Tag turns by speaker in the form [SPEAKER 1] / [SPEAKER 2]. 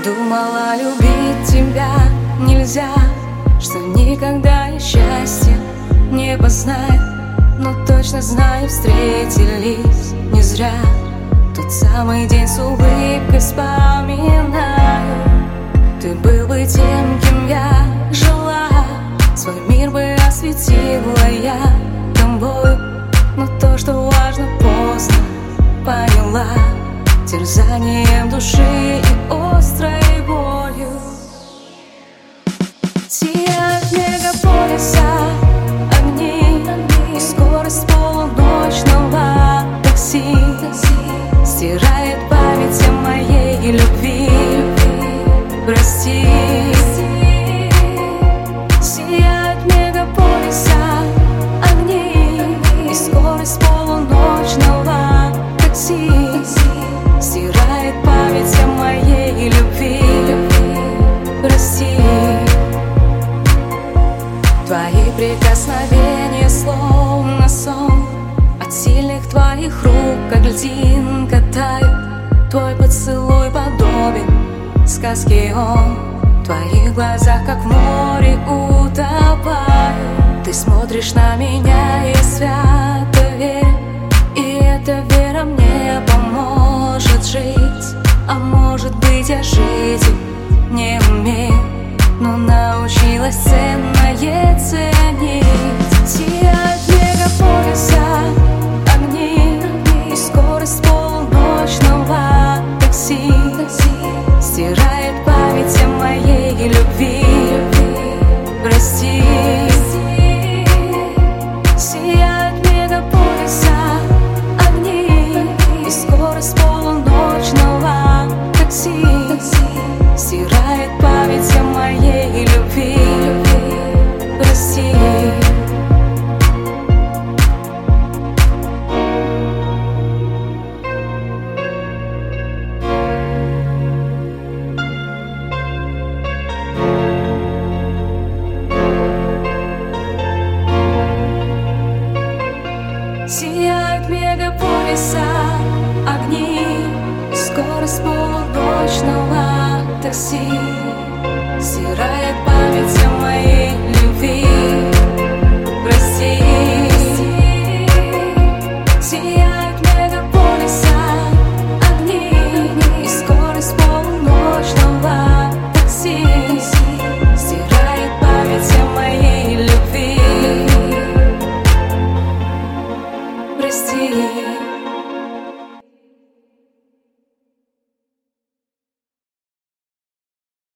[SPEAKER 1] Думала, любить тебя нельзя, что никогда и счастья не познать. Но точно знаю, встретились не зря. Тот самый день с улыбкой вспоминаю. Ты был бы тем, кем я жила, свой мир бы осветила я тобой. Но то, что важно, поздно поняла, терзанием души и острой болью. Сияют мегаполиса огни, и скорость полуночного такси стирает память о моей любви. Прости. Сияют мегаполиса огни, и скорость полуночного такси стирает память о моей любви. Прости. Твои прикосновения словно сон, от сильных твоих рук, как льдинка тает. Твой поцелуй подобен сказке, он в твоих глазах, как в море, утопаю. Ты смотришь на меня, я свято верю, и эта вера мне поможет жить. А может быть, я жить не умею, но научилась ценное ценить. Сияют мегаполиса огни, и скорость полуночного такси стирает память о моей любви. Прости. Сияют мегаполиса огни, и скорость полуночного такси стирает память о моей любви. Прости. Сияют мегаполиса огни, скорость полуночного такси